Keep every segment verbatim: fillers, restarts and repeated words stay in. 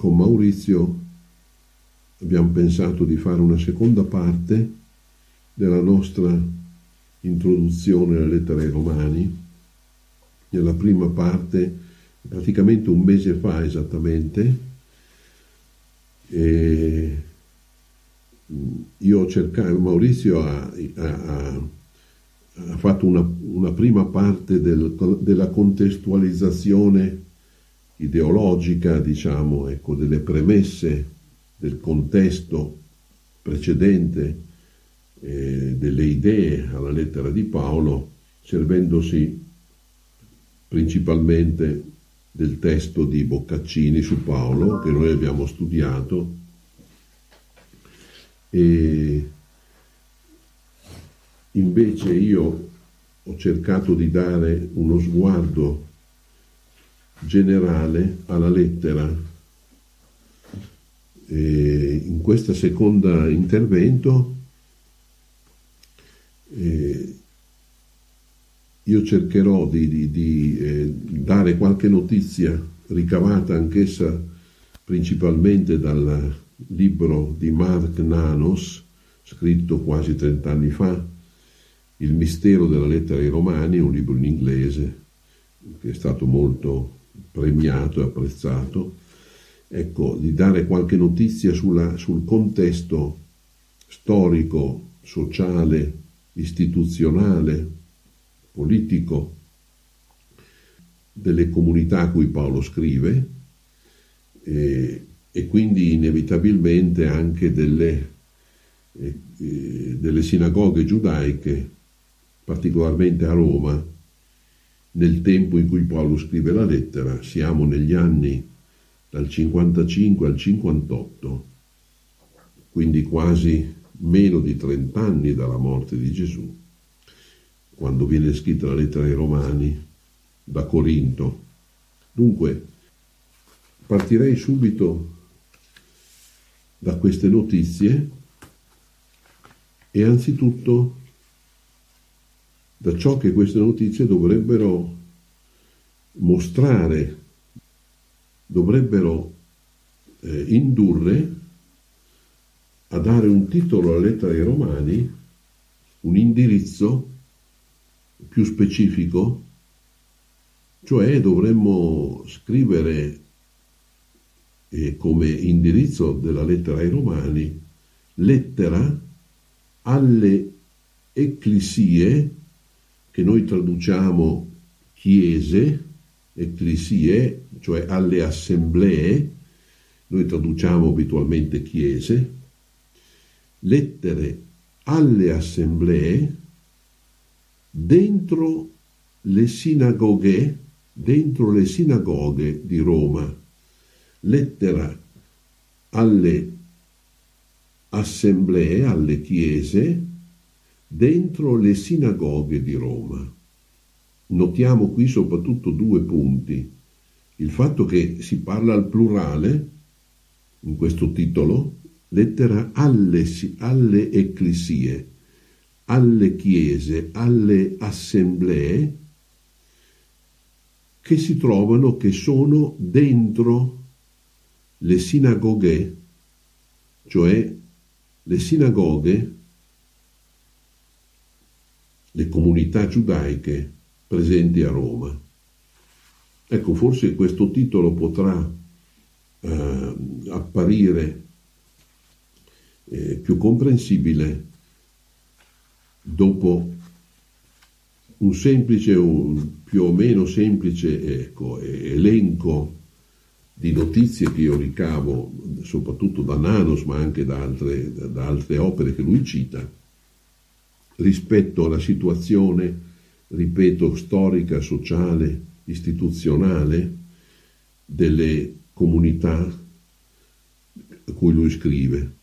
con Maurizio abbiamo pensato di fare una seconda parte della nostra introduzione alle lettere ai Romani. Nella prima parte, praticamente un mese fa esattamente, e io ho cercato, Maurizio ha, ha, ha fatto una, una prima parte del, della contestualizzazione ideologica, diciamo, ecco, delle premesse del contesto precedente, eh, delle idee alla lettera di Paolo, servendosi principalmente del testo di Boccaccini su Paolo, che noi abbiamo studiato, e invece io ho cercato di dare uno sguardo generale alla lettera. E in questo secondo intervento eh, io cercherò di, di, di eh, dare qualche notizia ricavata anch'essa principalmente dal libro di Mark Nanos, scritto quasi trent'anni fa, Il mistero della lettera ai Romani, un libro in inglese che è stato molto premiato e apprezzato. Ecco, di dare qualche notizia sulla, sul contesto storico, sociale, istituzionale, politico delle comunità a cui Paolo scrive, e, e quindi inevitabilmente anche delle, eh, delle sinagoghe giudaiche, particolarmente a Roma, nel tempo in cui Paolo scrive la lettera. Siamo negli anni dal cinquantacinque al cinquantotto, quindi quasi meno di trent'anni dalla morte di Gesù, quando viene scritta la lettera ai Romani da Corinto. Dunque, partirei subito da queste notizie e anzitutto da ciò che queste notizie dovrebbero mostrare, dovrebbero eh, indurre a dare un titolo alla lettera ai Romani, un indirizzo più specifico, cioè dovremmo scrivere eh, come indirizzo della lettera ai Romani, lettera alle ecclesie, che noi traduciamo chiese, ecclesie, cioè alle assemblee, noi traduciamo abitualmente chiese, lettere alle assemblee dentro le sinagoghe, dentro le sinagoghe di Roma, lettera alle assemblee, alle chiese, dentro le sinagoghe di Roma. Notiamo qui soprattutto due punti. Il fatto che si parla al plurale, in questo titolo, lettera alle, alle ecclesie, alle chiese, alle assemblee, che si trovano, che sono dentro le sinagoghe, cioè le sinagoghe, le comunità giudaiche presenti a Roma. Ecco, forse questo titolo potrà eh, apparire eh, più comprensibile dopo un semplice, un più o meno semplice ecco, elenco di notizie che io ricavo soprattutto da Nanos, ma anche da altre, da altre opere che lui cita, rispetto alla situazione, ripeto, storica, sociale, istituzionale delle comunità a cui lui scrive.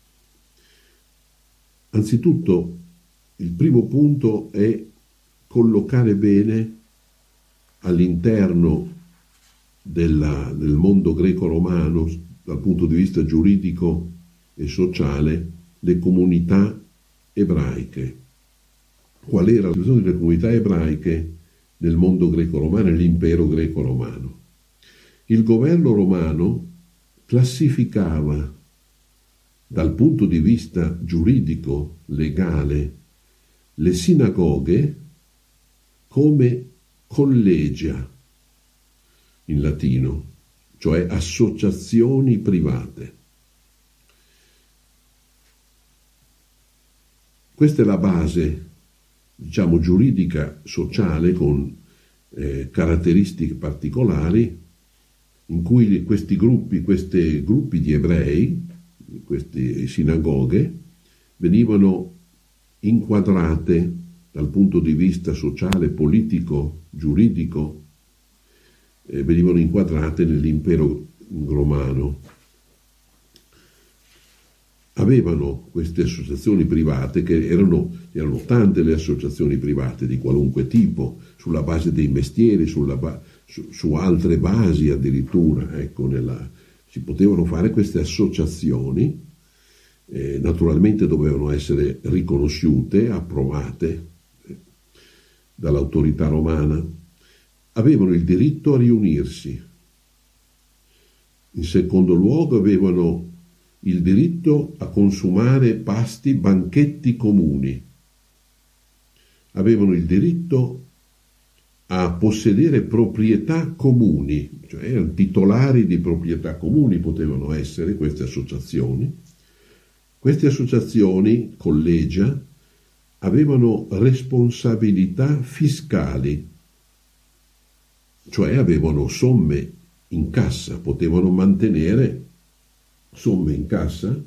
Anzitutto, il primo punto è collocare bene all'interno della, del mondo greco-romano, dal punto di vista giuridico e sociale, le comunità ebraiche. Qual era la situazione delle comunità ebraiche nel mondo greco-romano e nell'impero greco-romano? Il governo romano classificava dal punto di vista giuridico, legale, le sinagoghe come collegia in latino, cioè associazioni private. Questa è la base, diciamo, giuridica sociale con eh, caratteristiche particolari in cui questi gruppi, questi gruppi di ebrei, queste sinagoghe, venivano inquadrate dal punto di vista sociale, politico, giuridico, eh, venivano inquadrate nell'impero romano. Avevano queste associazioni private, che erano, erano tante le associazioni private di qualunque tipo, sulla base dei mestieri, sulla ba- su, su altre basi addirittura, ecco, nella, si potevano fare queste associazioni, eh, naturalmente dovevano essere riconosciute, approvate eh, dall'autorità romana, avevano il diritto a riunirsi. In secondo luogo avevano il diritto a consumare pasti, banchetti comuni. Avevano il diritto a possedere proprietà comuni, cioè erano titolari di proprietà comuni, potevano essere queste associazioni. Queste associazioni, collegia, avevano responsabilità fiscali, cioè avevano somme in cassa, potevano mantenere somme in cassa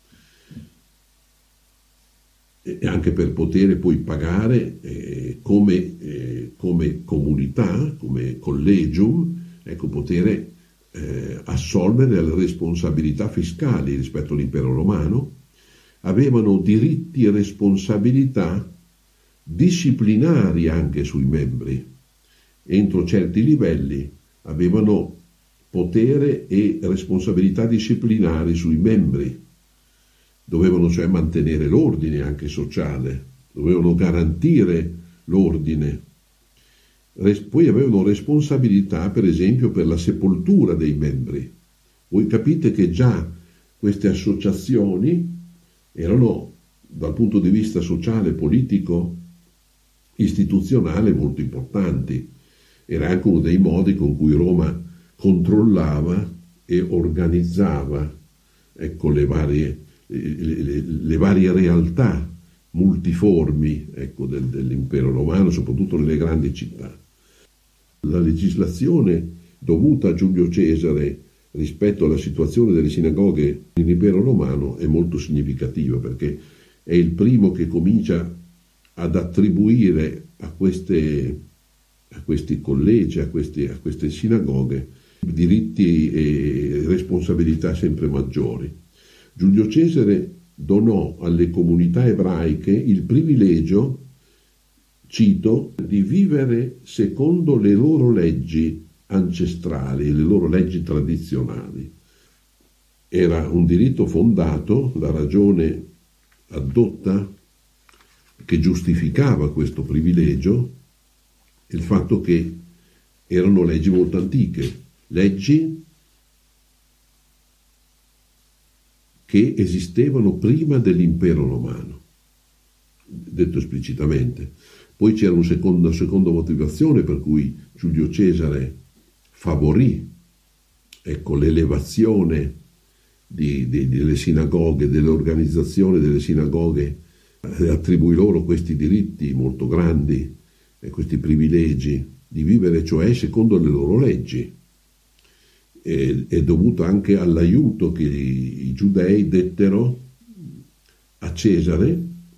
e anche per poter poi pagare eh, come, eh, come comunità, come collegium, ecco, poter eh, assolvere alle responsabilità fiscali rispetto all'impero romano. Avevano diritti e responsabilità disciplinari anche sui membri. Entro certi livelli avevano potere e responsabilità disciplinari sui membri, dovevano cioè mantenere l'ordine anche sociale, dovevano garantire l'ordine. Poi avevano responsabilità per esempio per la sepoltura dei membri. Voi capite che già queste associazioni erano dal punto di vista sociale, politico, istituzionale molto importanti. Era anche uno dei modi con cui Roma controllava e organizzava, ecco, le varie, le, le, le varie realtà multiformi, ecco, del, dell'impero romano, soprattutto nelle grandi città. La legislazione dovuta a Giulio Cesare rispetto alla situazione delle sinagoghe nell'impero romano è molto significativa, perché è il primo che comincia ad attribuire a queste, a questi collegi, a, questi, a queste sinagoghe, diritti e responsabilità sempre maggiori. Giulio Cesare donò alle comunità ebraiche il privilegio, cito, di vivere secondo le loro leggi ancestrali, le loro leggi tradizionali. Era un diritto fondato, la ragione addotta che giustificava questo privilegio, il fatto che erano leggi molto antiche, leggi che esistevano prima dell'impero romano, detto esplicitamente. Poi c'era un secondo, una seconda motivazione per cui Giulio Cesare favorì, ecco, l'elevazione di, di, delle sinagoghe, dell'organizzazione delle sinagoghe, attribuì loro questi diritti molto grandi e questi privilegi di vivere, cioè secondo le loro leggi. E, è dovuto anche all'aiuto che i, i giudei dettero a Cesare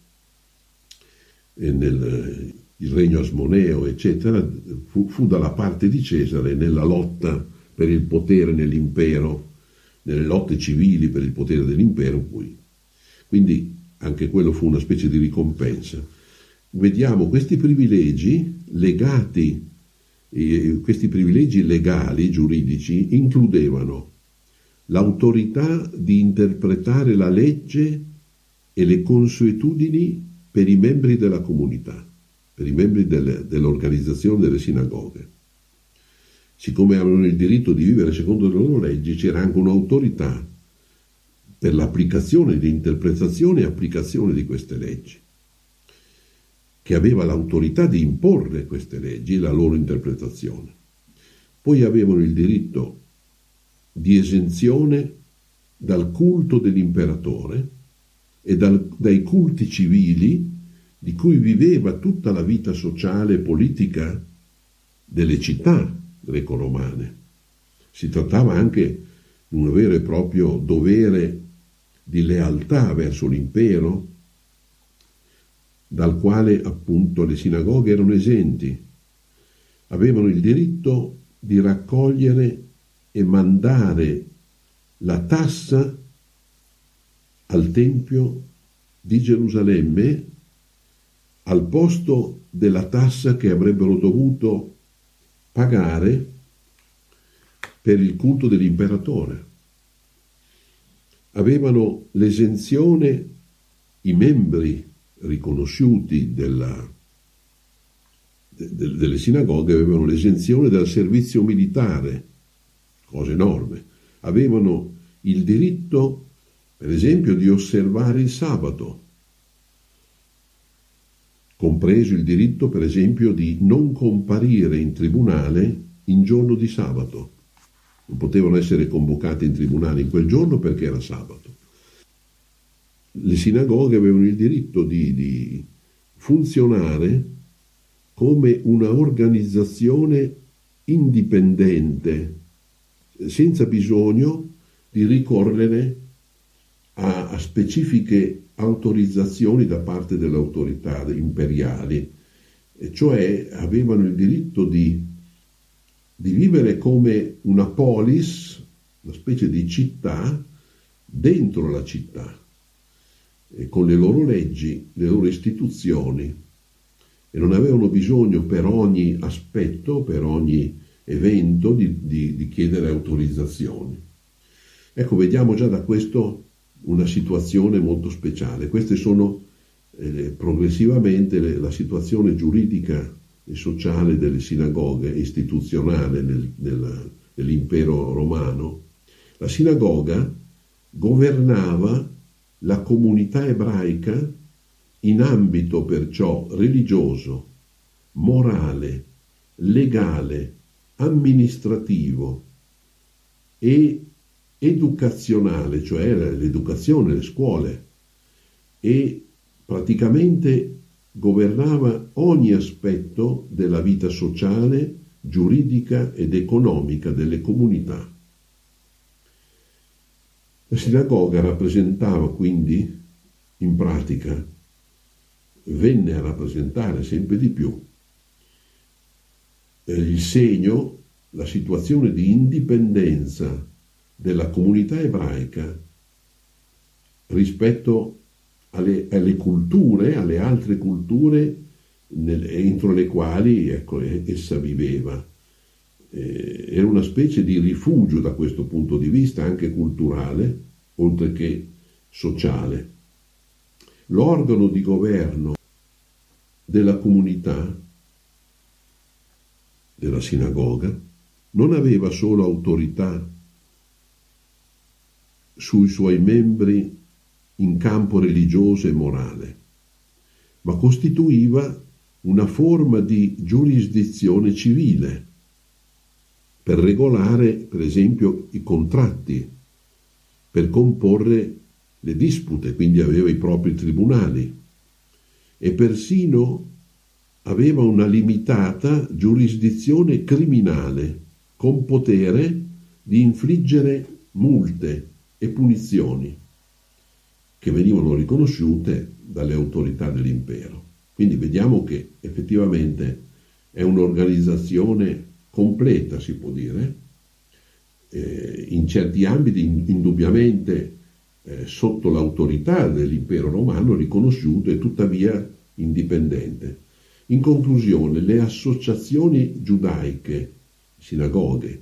e nel il regno asmoneo, eccetera, fu, fu dalla parte di Cesare nella lotta per il potere nell'impero, nelle lotte civili per il potere dell'impero. Poi. Quindi anche quello fu una specie di ricompensa. Vediamo questi privilegi legati, eh, questi privilegi legali, giuridici, includevano l'autorità di interpretare la legge e le consuetudini per i membri della comunità, per i membri delle, dell'organizzazione delle sinagoghe. siccome avevano il diritto di vivere secondo le loro leggi, c'era anche un'autorità per l'applicazione, l'interpretazione e applicazione di queste leggi, che aveva l'autorità di imporre queste leggi e la loro interpretazione. Poi avevano il diritto di esenzione dal culto dell'imperatore e dal, dai culti civili di cui viveva tutta la vita sociale e politica delle città greco-romane. Si trattava anche di un vero e proprio dovere di lealtà verso l'impero, dal quale appunto le sinagoghe erano esenti. Avevano il diritto di raccogliere e mandare la tassa al Tempio di Gerusalemme al posto della tassa che avrebbero dovuto pagare per il culto dell'imperatore. Avevano l'esenzione, i membri riconosciuti della, de, de, delle sinagoghe avevano l'esenzione dal servizio militare, cosa enorme. Avevano il diritto, per esempio, di osservare il sabato, compreso il diritto, per esempio, di non comparire in tribunale in giorno di sabato. Non potevano essere convocati in tribunale in quel giorno perché era sabato. Le sinagoghe avevano il diritto di, di funzionare come una organizzazione indipendente, senza bisogno di ricorrere a, a specifiche autorizzazioni da parte delle autorità imperiali, e cioè avevano il diritto di, di vivere come una polis, una specie di città dentro la città, e con le loro leggi, le loro istituzioni, e non avevano bisogno per ogni aspetto, per ogni evento di, di, di chiedere autorizzazioni. Ecco, vediamo già da questo una situazione molto speciale. Queste sono eh, progressivamente le, la situazione giuridica e sociale delle sinagoghe, istituzionale nel, nel, nell'impero romano. La sinagoga governava la comunità ebraica in ambito perciò religioso, morale, legale, amministrativo e educazionale, cioè l'educazione, le scuole, e praticamente governava ogni aspetto della vita sociale, giuridica ed economica delle comunità. La sinagoga rappresentava quindi, in pratica, venne a rappresentare sempre di più eh, il segno, la situazione di indipendenza della comunità ebraica rispetto alle, alle culture, alle altre culture nel, entro le quali ecco, essa viveva. Eh, era una specie di rifugio da questo punto di vista, anche culturale, oltre che sociale. L'organo di governo della comunità, della sinagoga, non aveva solo autorità sui suoi membri in campo religioso e morale, ma costituiva una forma di giurisdizione civile per regolare, per esempio, i contratti, per comporre le dispute, quindi aveva i propri tribunali, e persino aveva una limitata giurisdizione criminale con potere di infliggere multe e punizioni che venivano riconosciute dalle autorità dell'impero. Quindi vediamo che effettivamente è un'organizzazione completa, si può dire, eh, in certi ambiti indubbiamente eh, sotto l'autorità dell'impero romano, riconosciuto e tuttavia indipendente. In conclusione, le associazioni giudaiche, sinagoghe,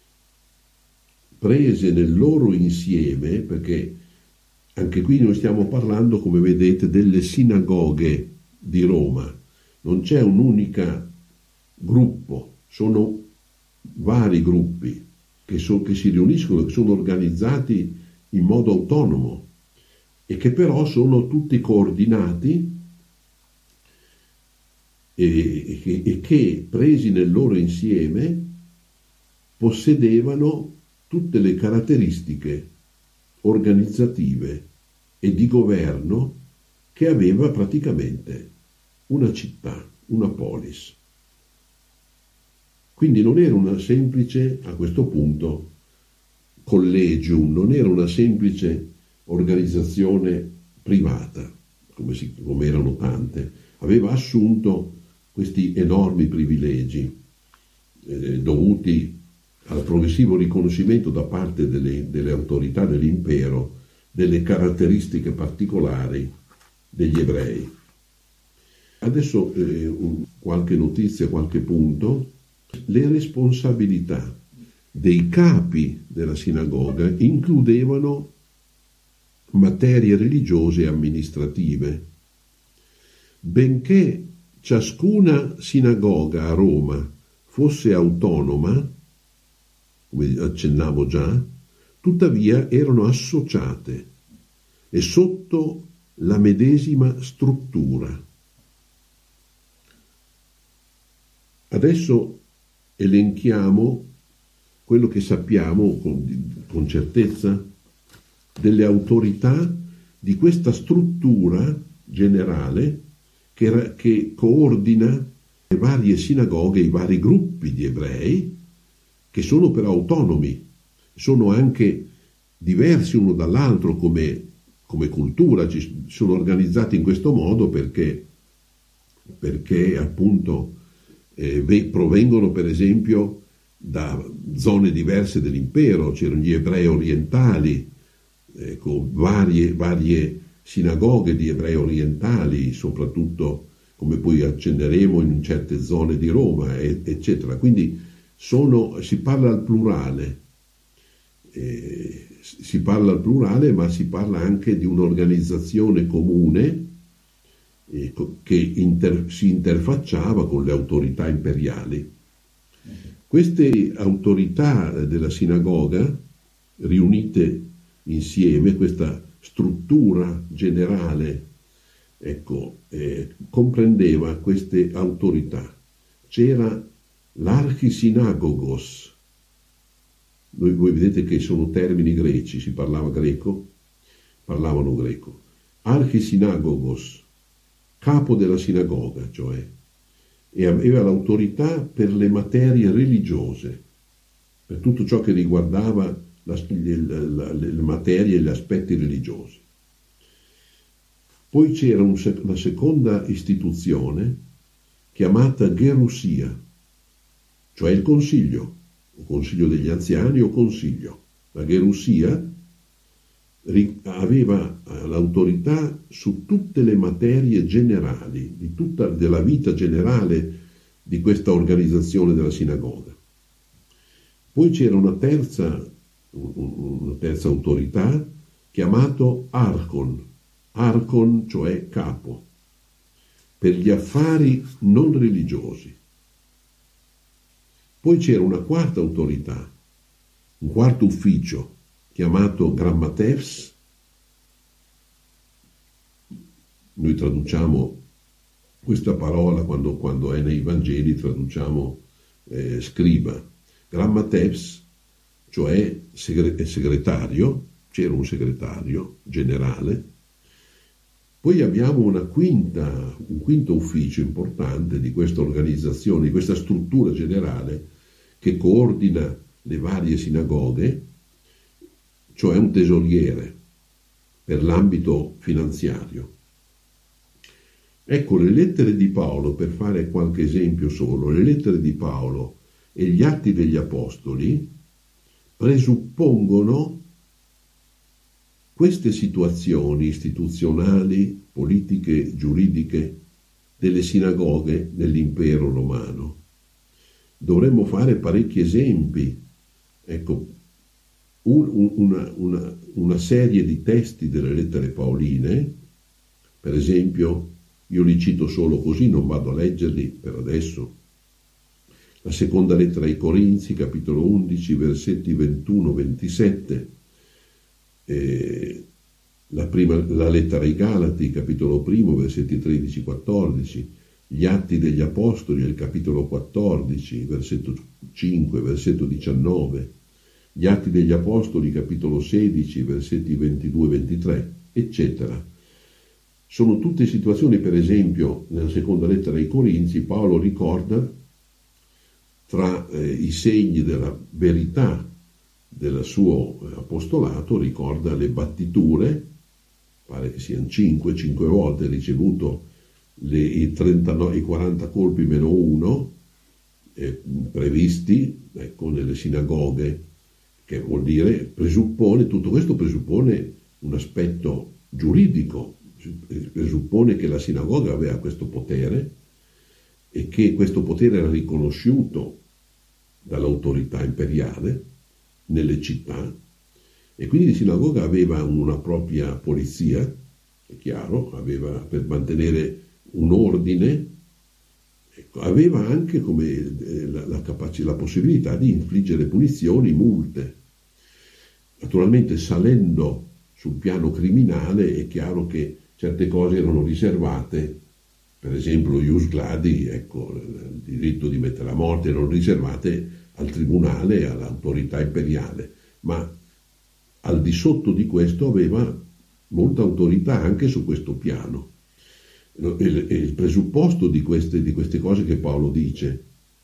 prese nel loro insieme, perché anche qui noi stiamo parlando, come vedete, delle sinagoghe di Roma, non c'è un unico gruppo, sono vari gruppi che, so, che si riuniscono, che sono organizzati in modo autonomo e che però sono tutti coordinati e, e, e che, presi nel loro insieme, possedevano tutte le caratteristiche organizzative e di governo che aveva praticamente una città, una polis. Quindi non era una semplice, a questo punto, collegium, non era una semplice organizzazione privata, come, si, come erano tante, aveva assunto questi enormi privilegi eh, dovuti al progressivo riconoscimento da parte delle, delle autorità dell'impero delle caratteristiche particolari degli ebrei. Adesso eh, un, qualche notizia, qualche punto. Le responsabilità dei capi della sinagoga includevano materie religiose e amministrative. Benché ciascuna sinagoga a Roma fosse autonoma, come accennavo già, tuttavia erano associate e sotto la medesima struttura. Adesso elenchiamo quello che sappiamo con, con certezza delle autorità di questa struttura generale che, che coordina le varie sinagoghe, i vari gruppi di ebrei, che sono però autonomi, sono anche diversi uno dall'altro come, come cultura, ci sono organizzati in questo modo perché, perché appunto eh, provengono per esempio da zone diverse dell'impero, c'erano gli ebrei orientali, ecco, varie, varie sinagoghe di ebrei orientali, soprattutto come poi accenneremo in certe zone di Roma, eccetera. Quindi sono, si parla al plurale, eh, si parla al plurale, ma si parla anche di un'organizzazione comune eh, che inter, si interfacciava con le autorità imperiali. Queste autorità della sinagoga, riunite insieme, questa struttura generale, ecco, eh, comprendeva queste autorità. C'era l'archisinagogos. Voi, voi vedete che sono termini greci, si parlava greco, parlavano greco. Archisinagogos, capo della sinagoga, cioè, e aveva l'autorità per le materie religiose, per tutto ciò che riguardava la, la, la, le materie e gli aspetti religiosi. Poi c'era un, una seconda istituzione chiamata Gerusia, cioè il consiglio, o consiglio degli anziani o consiglio. La Gerusia aveva l'autorità su tutte le materie generali, di tutta, della vita generale di questa organizzazione della sinagoga. Poi c'era una terza, una terza autorità chiamato Archon, Archon cioè capo, per gli affari non religiosi. Poi c'era una quarta autorità, un quarto ufficio, chiamato Grammatevs. Noi traduciamo questa parola quando, quando è nei Vangeli, traduciamo eh, scriba. Grammatevs, cioè segre- segretario, c'era un segretario generale. Poi abbiamo una quinta, un quinto ufficio importante di questa organizzazione, di questa struttura generale che coordina le varie sinagoghe, cioè un tesoriere per l'ambito finanziario. Ecco, le lettere di Paolo, per fare qualche esempio solo, le lettere di Paolo e gli atti degli apostoli presuppongono queste situazioni istituzionali, politiche, giuridiche delle sinagoghe dell'impero romano. Dovremmo fare parecchi esempi. Ecco, un, un, una, una, una serie di testi delle lettere paoline, per esempio, io li cito solo così, non vado a leggerli per adesso. la seconda lettera ai Corinzi, capitolo undici, versetti ventuno ventisette, eh, la, prima, la lettera ai Galati, capitolo primo, versetti tredici quattordici, gli Atti degli Apostoli, il capitolo quattordici, versetto cinque, versetto diciannove, gli Atti degli Apostoli, capitolo sedici, versetti ventidue ventitré, eccetera. Sono tutte situazioni, per esempio, nella seconda lettera ai Corinzi, Paolo ricorda tra eh, i segni della verità del suo apostolato, ricorda le battiture, pare che siano cinque, cinque volte ricevuto le, i, trentanove, i quaranta colpi meno uno eh, previsti ecco, nelle sinagoghe, che vuol dire, presuppone, tutto questo presuppone un aspetto giuridico, presuppone che la sinagoga aveva questo potere e che questo potere era riconosciuto dall'autorità imperiale nelle città, e quindi la sinagoga aveva una propria polizia, è chiaro, aveva per mantenere un ordine, ecco, aveva anche come la, la, capaci- la possibilità di infliggere punizioni, multe. Naturalmente, salendo sul piano criminale, è chiaro che certe cose erano riservate, per esempio lo ius gladi, ecco, il diritto di mettere a morte, erano riservate al tribunale, all'autorità imperiale, ma al di sotto di questo aveva molta autorità anche su questo piano. Il, il presupposto di queste, di queste cose che Paolo dice,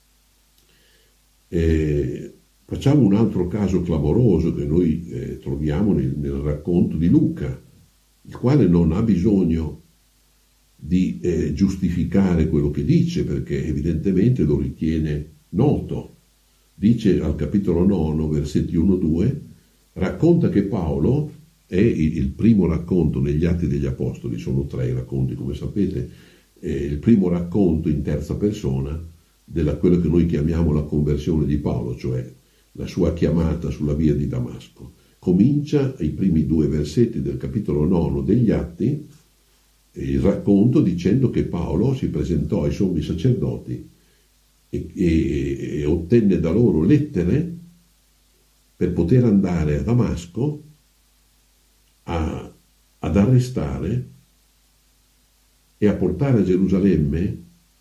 eh, facciamo un altro caso clamoroso che noi eh, troviamo nel, nel racconto di Luca, il quale non ha bisogno di eh, giustificare quello che dice, perché evidentemente lo ritiene noto. Dice al capitolo nove, versetti uno due, racconta che Paolo è il, il primo racconto negli Atti degli Apostoli, sono tre i racconti come sapete, è il primo racconto in terza persona della quello che noi chiamiamo la conversione di Paolo, cioè la sua chiamata sulla via di Damasco. Comincia ai primi due versetti del capitolo nove degli Atti il racconto dicendo che Paolo si presentò ai sommi sacerdoti e, e, e ottenne da loro lettere per poter andare a Damasco a, ad arrestare e a portare a Gerusalemme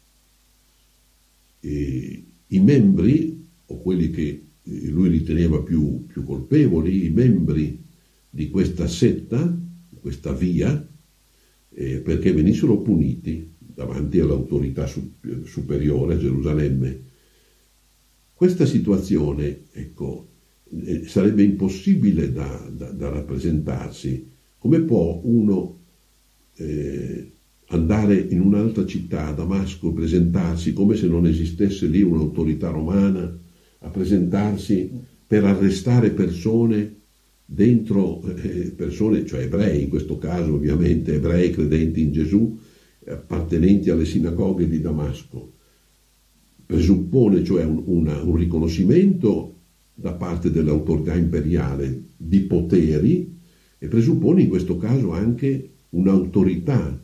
eh, i membri, o quelli che lui riteneva più, più colpevoli, i membri di questa setta, questa via, eh, perché venissero puniti davanti all'autorità su- superiore a Gerusalemme. Questa situazione, ecco, eh, sarebbe impossibile da, da, da rappresentarsi. Come può uno eh, andare in un'altra città, a Damasco, presentarsi come se non esistesse lì un'autorità romana, a presentarsi per arrestare persone dentro, eh, persone, cioè ebrei, in questo caso ovviamente ebrei credenti in Gesù, appartenenti alle sinagoghe di Damasco. Presuppone cioè un, una, un riconoscimento da parte dell'autorità imperiale di poteri e presuppone in questo caso anche un'autorità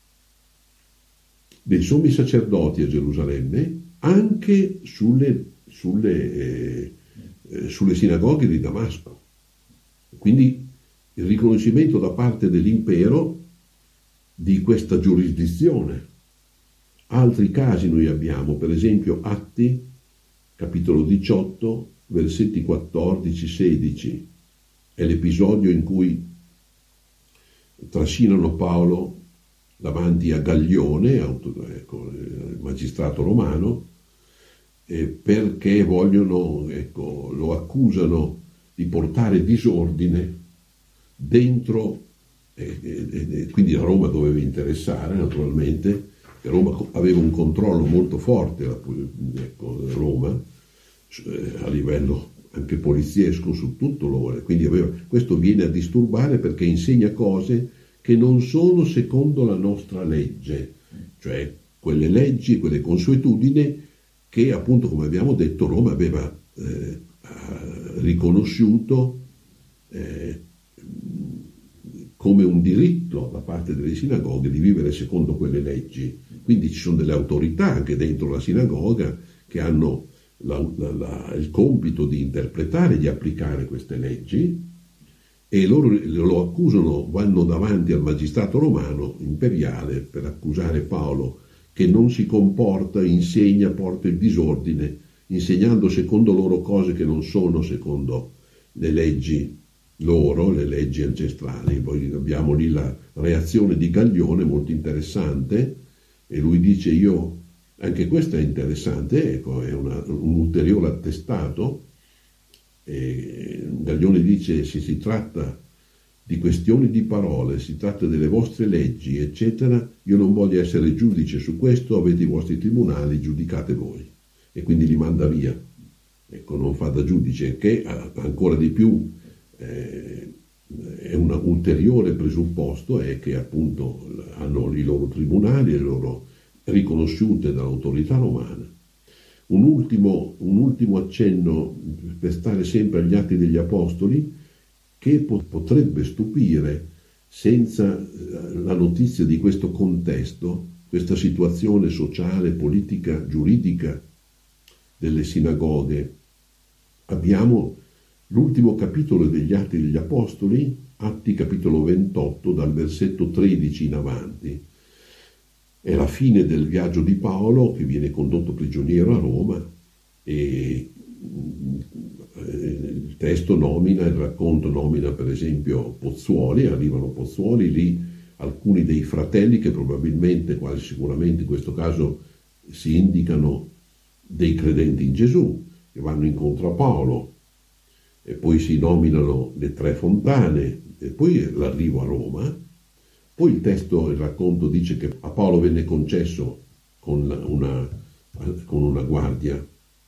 dei sommi sacerdoti a Gerusalemme anche sulle, sulle, eh, eh, sulle sinagoghe di Damasco. Quindi il riconoscimento da parte dell'impero di questa giurisdizione. Altri casi noi abbiamo, per esempio Atti, capitolo diciotto, versetti quattordici sedici, è l'episodio in cui trascinano Paolo davanti a Gaglione, ecco, il magistrato romano, eh, perché vogliono, ecco, lo accusano di portare disordine dentro, eh, eh, quindi la Roma doveva interessare naturalmente, Roma aveva un controllo molto forte, ecco, Roma, eh, a livello anche poliziesco su tutto l'ore, quindi aveva, questo viene a disturbare perché insegna cose che non sono secondo la nostra legge, cioè quelle leggi, quelle consuetudini che appunto, come abbiamo detto, Roma aveva eh, riconosciuto eh, come un diritto da parte delle sinagoghe di vivere secondo quelle leggi. Quindi ci sono delle autorità anche dentro la sinagoga che hanno la, la, la, il compito di interpretare e di applicare queste leggi, e loro lo accusano, vanno davanti al magistrato romano imperiale per accusare Paolo che non si comporta, insegna, porta il disordine, insegnando secondo loro cose che non sono secondo le leggi loro, le leggi ancestrali. Poi abbiamo lì la reazione di Gaglione, molto interessante, e lui dice, io, anche questo è interessante, ecco, è una, un ulteriore attestato. E Gaglione dice, se si tratta di questioni di parole, si tratta delle vostre leggi, eccetera, io non voglio essere giudice su questo, avete i vostri tribunali, giudicate voi. E quindi li manda via, ecco, non fa da giudice, che ancora di più eh, è un ulteriore presupposto, è che appunto hanno i loro tribunali, le loro riconosciute dall'autorità romana. Un ultimo, un ultimo accenno, per stare sempre agli Atti degli Apostoli, che potrebbe stupire senza la notizia di questo contesto, questa situazione sociale, politica, giuridica delle sinagoghe. Abbiamo l'ultimo capitolo degli Atti degli Apostoli, Atti capitolo ventotto, dal versetto tredici in avanti. È la fine del viaggio di Paolo, che viene condotto prigioniero a Roma, e il testo nomina, il racconto nomina per esempio Pozzuoli, arrivano Pozzuoli, lì alcuni dei fratelli che probabilmente, quasi sicuramente in questo caso si indicano dei credenti in Gesù, che vanno incontro a Paolo, e poi si nominano le tre fontane, e poi l'arrivo a Roma. Poi il testo, il racconto dice che a Paolo venne concesso con una, con una guardia,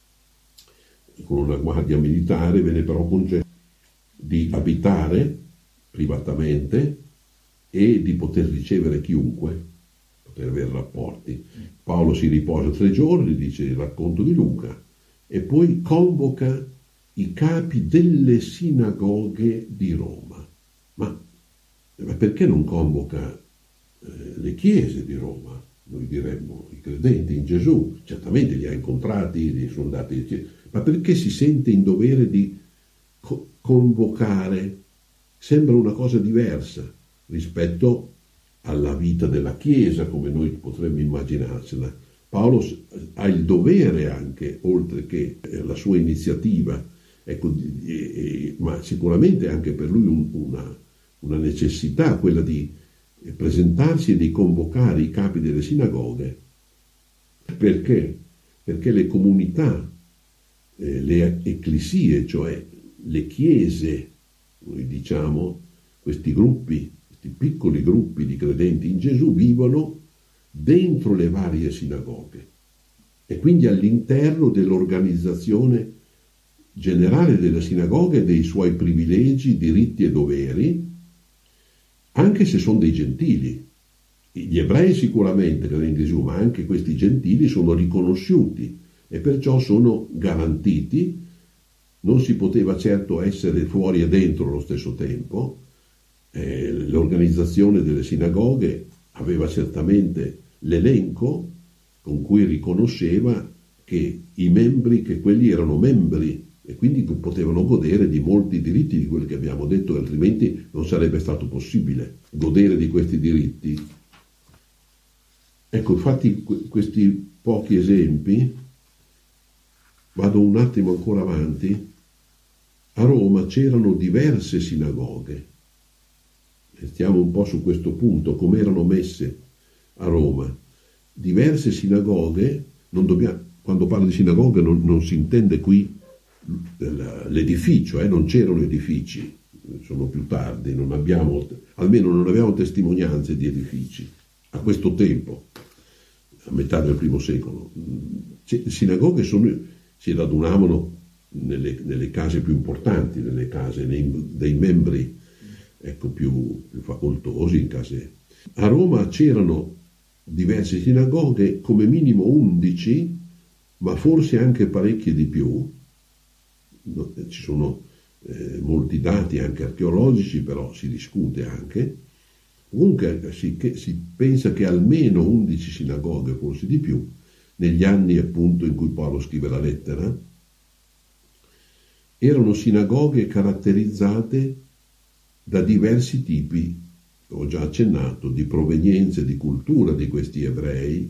con una guardia militare, venne però concesso di abitare privatamente e di poter ricevere chiunque, poter avere rapporti. Paolo si riposa tre giorni, dice il racconto di Luca, e poi convoca i capi delle sinagoghe di Roma. Ma Ma perché non convoca eh, le chiese di Roma? Noi diremmo, i credenti in Gesù, certamente li ha incontrati, li sono andati, ma perché si sente in dovere di co- convocare? Sembra una cosa diversa rispetto alla vita della Chiesa, come noi potremmo immaginarsela. Paolo ha il dovere anche, oltre che la sua iniziativa, ecco, e, e, ma sicuramente anche per lui un, una una necessità, quella di presentarsi e di convocare i capi delle sinagoghe. Perché? Perché le comunità, eh, le ecclesie, cioè le chiese, noi diciamo, questi gruppi, questi piccoli gruppi di credenti in Gesù vivono dentro le varie sinagoghe e quindi all'interno dell'organizzazione generale della sinagoga e dei suoi privilegi, diritti e doveri, anche se sono dei gentili. Gli ebrei sicuramente credenti in Gesù, ma anche questi gentili sono riconosciuti e perciò sono garantiti. Non si poteva certo essere fuori e dentro allo stesso tempo. Eh, l'organizzazione delle sinagoghe aveva certamente l'elenco con cui riconosceva che i membri, che quelli erano membri e quindi potevano godere di molti diritti di quelli che abbiamo detto, altrimenti non sarebbe stato possibile godere di questi diritti. Ecco, infatti questi pochi esempi, vado un attimo ancora avanti. A Roma c'erano diverse sinagoghe, stiamo un po' su questo punto, come erano messe a Roma. Diverse sinagoghe, non dobbiamo, quando parlo di sinagoga non, non si intende qui l'edificio, eh, non c'erano edifici, sono più tardi, non abbiamo, almeno non abbiamo testimonianze di edifici a questo tempo, a metà del primo secolo. Le sinagoghe sono, si radunavano nelle, nelle case più importanti, nelle case nei, dei membri, ecco, più, più facoltosi, in case. A Roma c'erano diverse sinagoghe, come minimo undici, ma forse anche parecchie di più. Ci sono eh, molti dati anche archeologici, però si discute anche. Comunque si, che, si pensa che almeno undici sinagoghe, forse di più, negli anni appunto in cui Paolo scrive la lettera, erano sinagoghe caratterizzate da diversi tipi, ho già accennato, di provenienza e di cultura di questi ebrei,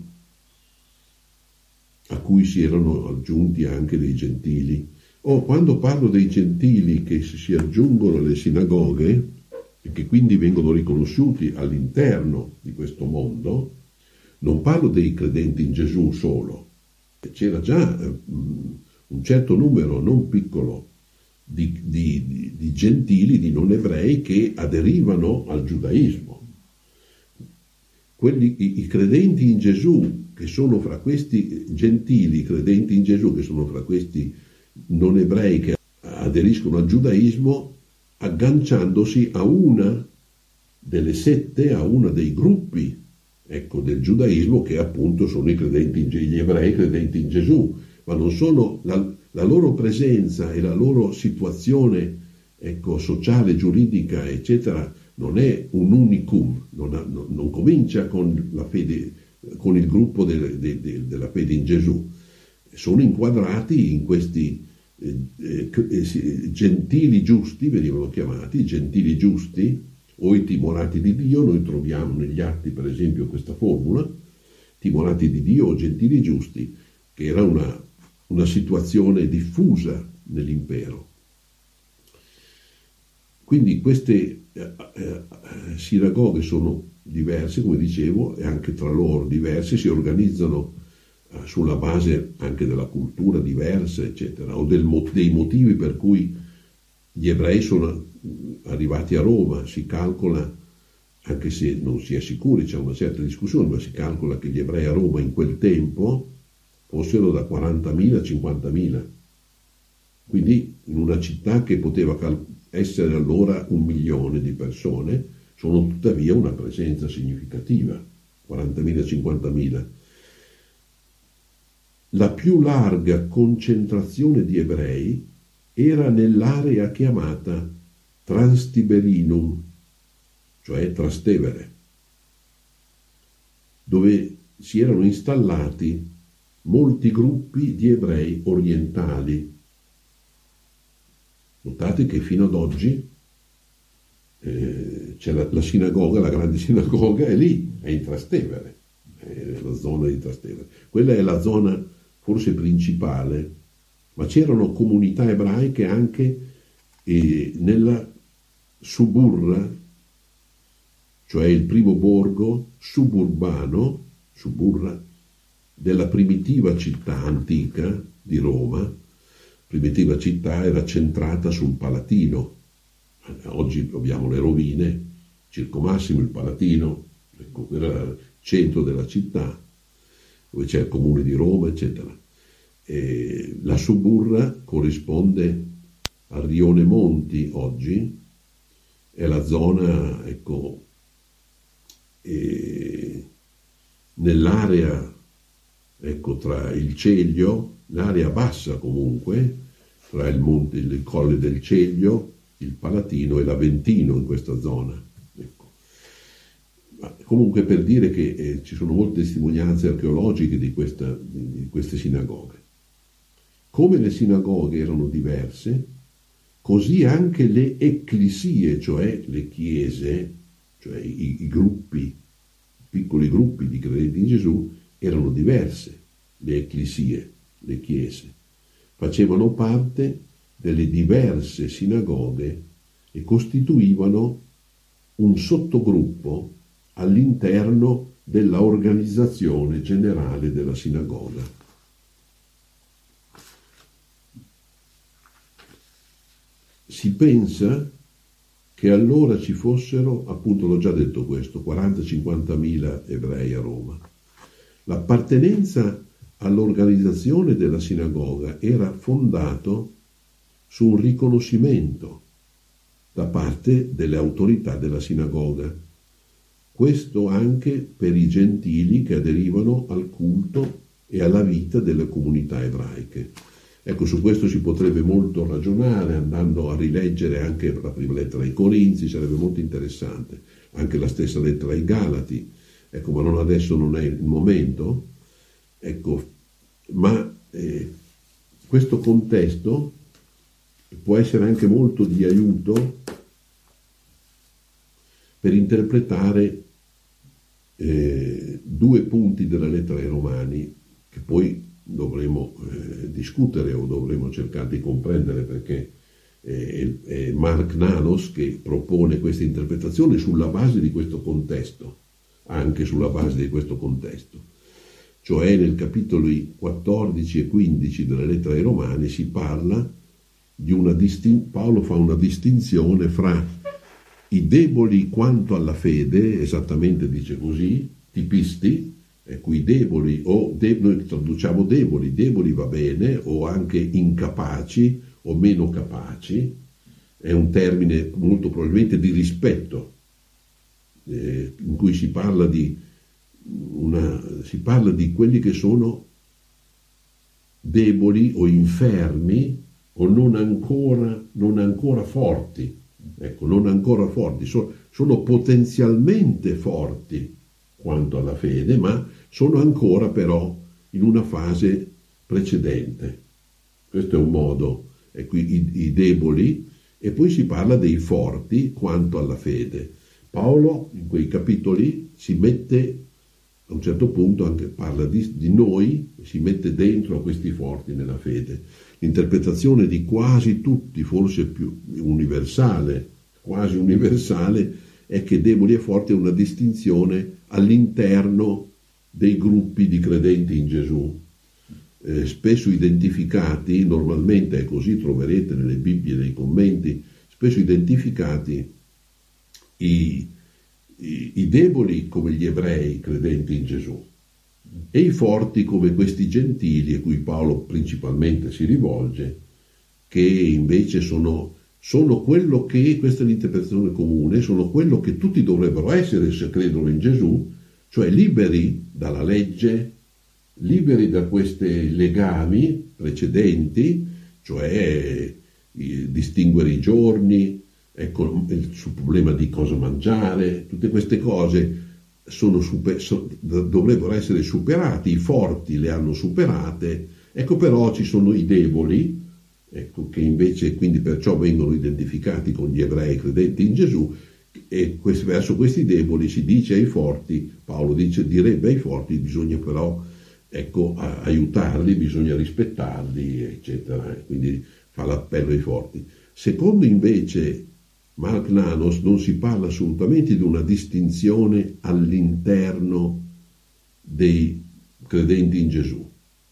a cui si erano aggiunti anche dei gentili. Oh, quando parlo dei gentili che si aggiungono alle sinagoghe e che quindi vengono riconosciuti all'interno di questo mondo, non parlo dei credenti in Gesù solo. C'era già eh, un certo numero non piccolo di, di, di, di gentili, di non ebrei che aderivano al giudaismo. Quelli, i, i credenti in Gesù, che sono fra questi gentili credenti in Gesù, che sono fra questi non ebrei che aderiscono al giudaismo, agganciandosi a una delle sette, a una dei gruppi, ecco, del giudaismo, che appunto sono i credenti in, gli ebrei credenti in Gesù, ma non sono la, la loro presenza e la loro situazione, ecco, sociale, giuridica, eccetera, non è un unicum, non, ha, non, non comincia con la fede, con il gruppo de, de, de, della fede in Gesù. Sono inquadrati in questi eh, eh, gentili giusti, venivano chiamati, gentili giusti, o i timorati di Dio. Noi troviamo negli Atti, per esempio, questa formula, timorati di Dio o gentili giusti, che era una, una situazione diffusa nell'impero. Quindi queste eh, eh, sinagoghe sono diverse, come dicevo, e anche tra loro diverse, si organizzano eh, sulla base anche della cultura diversa, eccetera, o del, dei motivi per cui gli ebrei sono arrivati a Roma. Si calcola, anche se non si è sicuri, c'è una certa discussione, ma si calcola che gli ebrei a Roma in quel tempo fossero da quarantamila a cinquantamila. Quindi in una città che poteva essere allora un milione di persone, sono tuttavia una presenza significativa, quarantamila a cinquantamila. La più larga concentrazione di ebrei era nell'area chiamata Transtiberinum, cioè Trastevere, dove si erano installati molti gruppi di ebrei orientali. Notate che fino ad oggi eh, c'è la, la sinagoga, la grande sinagoga è lì, è in Trastevere, è la zona di Trastevere. Quella è la zona forse principale, ma c'erano comunità ebraiche anche eh, nella Suburra, cioè il primo borgo suburbano, Suburra, della primitiva città antica di Roma. Primitiva città era centrata sul Palatino. Oggi abbiamo le rovine, Circo Massimo, il Palatino, ecco, era il centro della città, dove c'è il comune di Roma, eccetera. E la Suburra corrisponde al rione Monti oggi, è la zona, ecco, e nell'area, ecco, tra il Ceglio, l'area bassa comunque, tra il monte, il colle del Ceglio, il Palatino e l'Aventino, in questa zona. Ecco. Ma comunque, per dire che eh, ci sono molte testimonianze archeologiche di, questa, di, di queste sinagoghe. Come le sinagoghe erano diverse, così anche le ecclesie, cioè le chiese, cioè i, i gruppi, piccoli gruppi di credenti in Gesù, erano diverse. Le ecclesie, le chiese, facevano parte delle diverse sinagoghe e costituivano un sottogruppo all'interno della organizzazione generale della sinagoga. Si pensa che allora ci fossero, appunto l'ho già detto questo, quaranta cinquantamila ebrei a Roma. L'appartenenza all'organizzazione della sinagoga era fondato su un riconoscimento da parte delle autorità della sinagoga. Questo anche per i gentili che aderivano al culto e alla vita delle comunità ebraiche. Ecco, su questo si potrebbe molto ragionare, andando a rileggere anche la prima lettera ai Corinzi, sarebbe molto interessante, anche la stessa lettera ai Galati, ecco, ma non adesso non è il momento. Ecco, ma eh, questo contesto può essere anche molto di aiuto per interpretare eh, due punti della lettera ai Romani che poi dovremo eh, discutere o dovremo cercare di comprendere, perché eh, è Mark Nanos che propone questa interpretazione sulla base di questo contesto, anche sulla base di questo contesto. Cioè nel capitoli quattordici e quindici della lettera ai Romani si parla di una distin- Paolo fa una distinzione fra i deboli quanto alla fede, esattamente dice così, tipisti, ecco i deboli, o de- noi traduciamo deboli, deboli va bene, o anche incapaci o meno capaci, è un termine molto probabilmente di rispetto, eh, in cui si parla di una, si parla di quelli che sono deboli o infermi o non ancora, non ancora forti. Ecco, non ancora forti, sono, sono potenzialmente forti quanto alla fede, ma sono ancora però in una fase precedente. Questo è un modo, ecco, i, i deboli, e poi si parla dei forti quanto alla fede. Paolo in quei capitoli si mette, a un certo punto anche parla di, di noi, si mette dentro a questi forti nella fede. L'interpretazione di quasi tutti, forse più universale, quasi universale, è che deboli e forti è una distinzione all'interno dei gruppi di credenti in Gesù, eh, spesso identificati, normalmente è così, troverete nelle Bibbie, nei commenti, spesso identificati i, i, i deboli come gli ebrei credenti in Gesù, e i forti come questi gentili a cui Paolo principalmente si rivolge, che invece sono, sono quello che, questa è l'interpretazione comune, sono quello che tutti dovrebbero essere se credono in Gesù, cioè liberi dalla legge, liberi da questi legami precedenti, cioè eh, distinguere i giorni, ecco, il, sul problema di cosa mangiare, tutte queste cose Sono super, so, dovrebbero essere superati, i forti le hanno superate, ecco, però ci sono i deboli, ecco, che invece quindi perciò vengono identificati con gli ebrei credenti in Gesù, e quest, verso questi deboli si dice ai forti, Paolo dice, direbbe ai forti, bisogna però, ecco, a, aiutarli, bisogna rispettarli, eccetera, quindi fa l'appello ai forti. Secondo invece Mark Nanos non si parla assolutamente di una distinzione all'interno dei credenti in Gesù.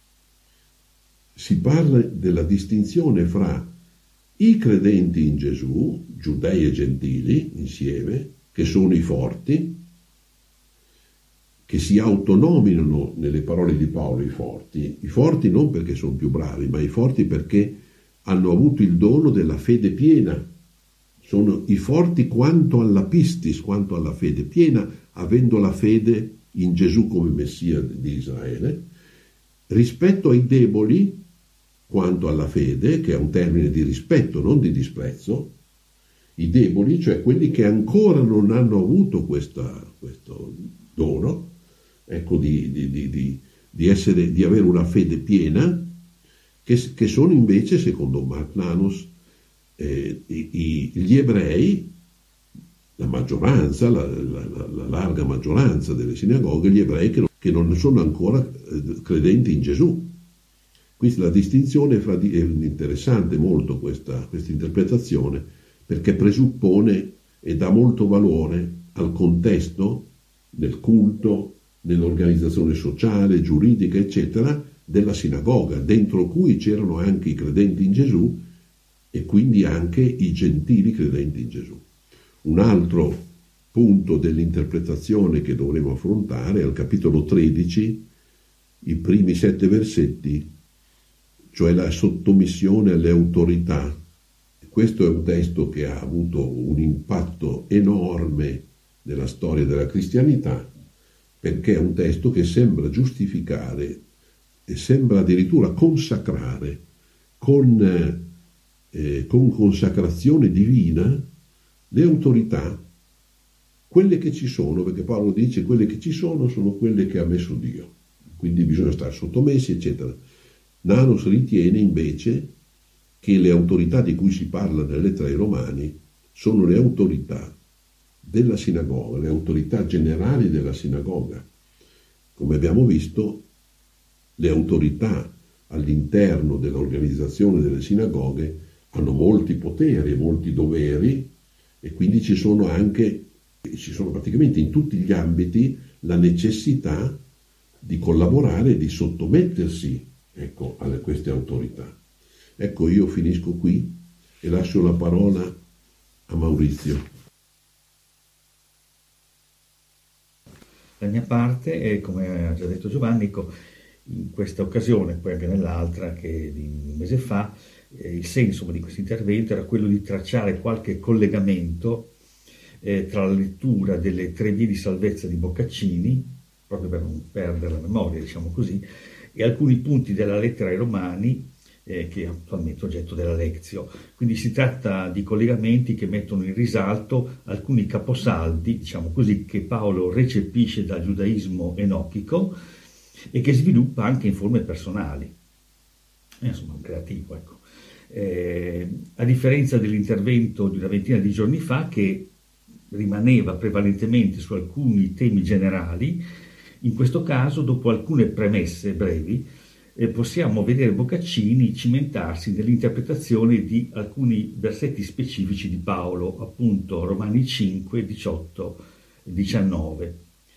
Si parla della distinzione fra i credenti in Gesù, giudei e gentili insieme, che sono i forti, che si autonominano nelle parole di Paolo i forti, i forti non perché sono più bravi, ma i forti perché hanno avuto il dono della fede piena. Sono i forti quanto alla pistis, quanto alla fede piena, avendo la fede in Gesù come Messia di Israele, rispetto ai deboli quanto alla fede, che è un termine di rispetto, non di disprezzo. I deboli, cioè quelli che ancora non hanno avuto questa, questo dono, ecco, di, di, di, di, essere, di avere una fede piena, che, che sono invece, secondo Mark Nanos, Eh, i, gli ebrei, la maggioranza, la, la, la larga maggioranza delle sinagoghe, gli ebrei che non, che non sono ancora eh, credenti in Gesù. Quindi la distinzione fra di, è interessante molto questa, questa interpretazione, perché presuppone e dà molto valore al contesto del culto, nell'organizzazione sociale, giuridica, eccetera, della sinagoga, dentro cui c'erano anche i credenti in Gesù e quindi anche i gentili credenti in Gesù. Un altro punto dell'interpretazione che dovremo affrontare è al capitolo tredici, i primi sette versetti, cioè la sottomissione alle autorità. Questo è un testo che ha avuto un impatto enorme nella storia della cristianità, perché è un testo che sembra giustificare e sembra addirittura consacrare con Eh, con consacrazione divina le autorità, quelle che ci sono, perché Paolo dice quelle che ci sono sono quelle che ha messo Dio, quindi bisogna stare sottomessi, eccetera. Nanos ritiene invece che le autorità di cui si parla nella lettera ai Romani sono le autorità della sinagoga, le autorità generali della sinagoga. Come abbiamo visto, le autorità all'interno dell'organizzazione delle sinagoghe hanno molti poteri e molti doveri, e quindi ci sono anche, ci sono praticamente in tutti gli ambiti la necessità di collaborare e di sottomettersi, ecco, a queste autorità. Ecco, io finisco qui e lascio la parola a Maurizio. La mia parte è, come ha già detto Giovanni, in questa occasione, poi anche nell'altra che di un mese fa, eh, il senso di questo intervento era quello di tracciare qualche collegamento eh, tra la lettura delle tre vie di salvezza di Boccaccini, proprio per non perdere la memoria, diciamo così, e alcuni punti della lettera ai Romani eh, che è attualmente oggetto della Lectio. Quindi si tratta di collegamenti che mettono in risalto alcuni caposaldi, diciamo così, che Paolo recepisce dal giudaismo enochico e che sviluppa anche in forme personali. Eh, insomma, un creativo, ecco. Eh, a differenza dell'intervento di una ventina di giorni fa, che rimaneva prevalentemente su alcuni temi generali, in questo caso, dopo alcune premesse brevi, eh, possiamo vedere Boccaccini cimentarsi nell'interpretazione di alcuni versetti specifici di Paolo, appunto Romani cinque, diciotto e diciannove.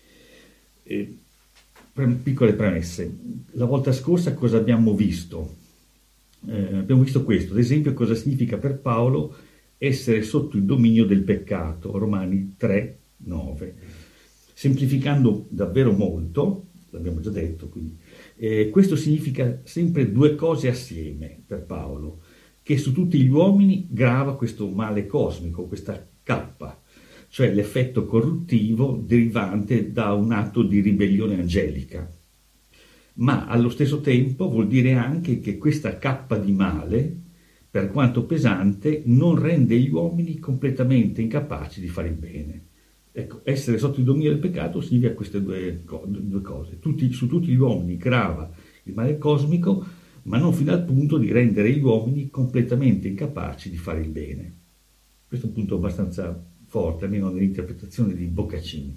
Eh, pre- piccole premesse. La volta scorsa cosa abbiamo visto? Eh, abbiamo visto questo, ad esempio, cosa significa per Paolo essere sotto il dominio del peccato, Romani tre, nove. Semplificando davvero molto, l'abbiamo già detto, quindi, eh, questo significa sempre due cose assieme per Paolo, che su tutti gli uomini grava questo male cosmico, questa cappa, cioè l'effetto corruttivo derivante da un atto di ribellione angelica. Ma allo stesso tempo vuol dire anche che questa cappa di male, per quanto pesante, non rende gli uomini completamente incapaci di fare il bene. Ecco, essere sotto il dominio del peccato significa queste due, due cose. Tutti, su tutti gli uomini grava il male cosmico, ma non fino al punto di rendere gli uomini completamente incapaci di fare il bene. Questo è un punto abbastanza forte, almeno nell'interpretazione di Boccaccini.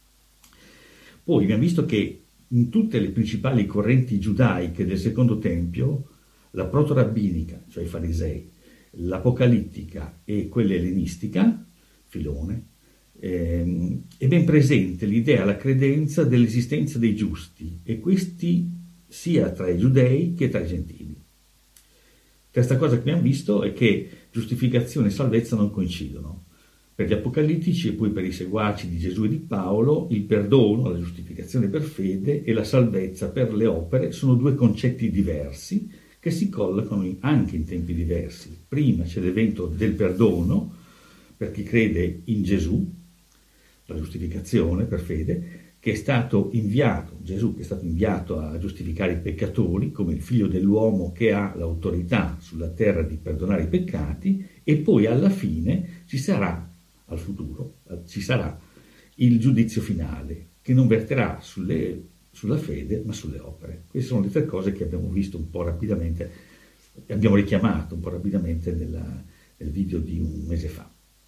Poi abbiamo visto che in tutte le principali correnti giudaiche del Secondo Tempio, la proto-rabbinica, cioè i farisei, l'apocalittica e quella ellenistica, Filone, ehm, è ben presente l'idea, la credenza dell'esistenza dei giusti, e questi sia tra i giudei che tra i gentili. Terza cosa che abbiamo visto è che giustificazione e salvezza non coincidono. Per gli apocalittici e poi per i seguaci di Gesù e di Paolo, il perdono, la giustificazione per fede, e la salvezza per le opere sono due concetti diversi che si collocano anche in tempi diversi. Prima c'è l'evento del perdono per chi crede in Gesù, la giustificazione per fede, che è stato inviato, Gesù che è stato inviato a giustificare i peccatori come il figlio dell'uomo che ha l'autorità sulla terra di perdonare i peccati, e poi alla fine ci sarà, al futuro, ci sarà il giudizio finale che non verterà sulle, sulla fede ma sulle opere. Queste sono le tre cose che abbiamo visto un po' rapidamente, abbiamo richiamato un po' rapidamente nella, nel video di un mese fa.